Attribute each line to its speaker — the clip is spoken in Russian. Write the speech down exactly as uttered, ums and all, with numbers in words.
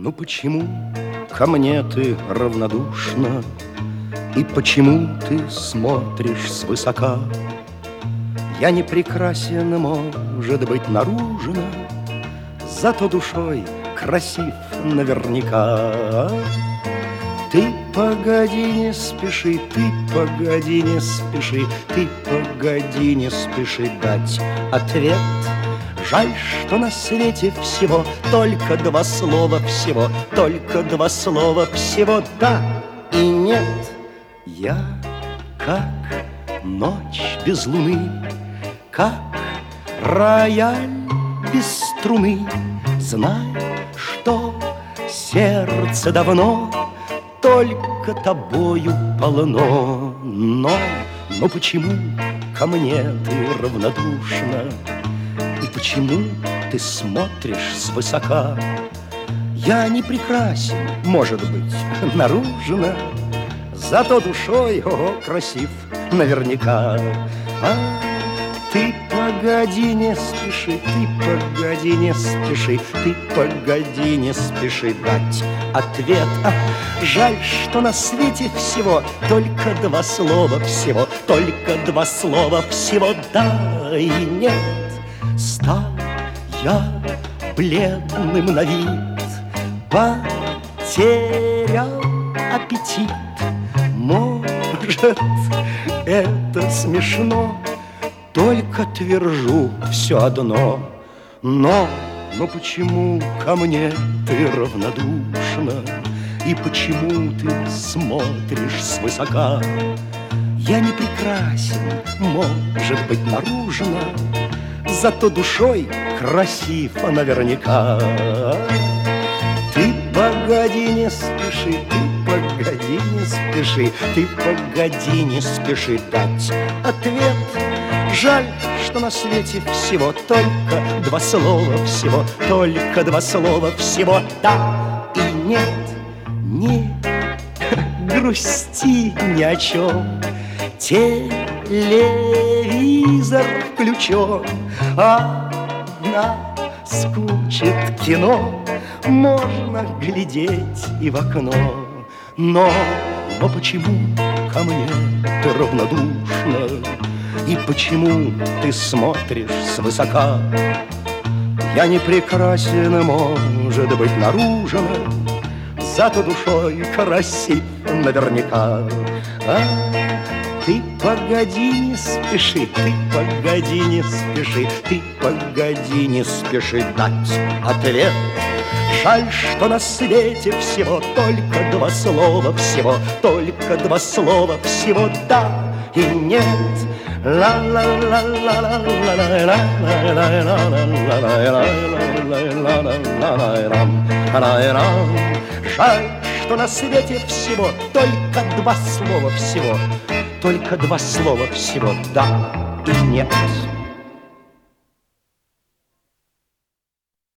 Speaker 1: Ну почему ко мне ты равнодушна? И почему ты смотришь свысока? Я не прекрасен, может быть, наружно, зато душой красив наверняка. Ты погоди, не спеши, ты погоди, не спеши, ты погоди, не спеши дать ответ. Жаль, что на свете всего только два слова всего, только два слова всего да и нет. Я как ночь без луны, как рояль без струны. Знай, что сердце давно только тобою полно. Но, но почему ко мне ты равнодушна? И почему ты смотришь свысока? Я не прекрасен, может быть, наружно, зато душой, ого, красив наверняка. А ты погоди, не спеши, ты погоди, не спеши, ты погоди, не спеши дать ответ. А, жаль, что на свете всего только два слова всего, только два слова всего да и нет. Стал я бледным на вид, потерял аппетит. Может, это смешно, только твержу все одно. Но, но почему ко мне ты равнодушна? И почему ты смотришь свысока? Я не прекрасен, может быть, наружно, зато душой красив наверняка. Ты погоди, не спеши, ты погоди, не спеши, ты погоди, не спеши дать ответ. Жаль, что на свете всего только два слова всего, только два слова всего да и нет. Не грусти ни о чем, телевизор включен, а наскучит кино, можно глядеть и в окно. Но, но почему ко мне ты равнодушна? И почему ты смотришь свысока? Я не прекрасен, может быть, наружно, зато душой красив наверняка. А ты погоди, не спеши, ты погоди, не спеши, ты погоди, не спеши дать ответ. Жаль, что на свете всего только два слова всего, только два слова всего да и нет. Ла ла ла ла ла ла ла ла. Жаль, что на свете всего только два слова всего, только два слова всего да и нет.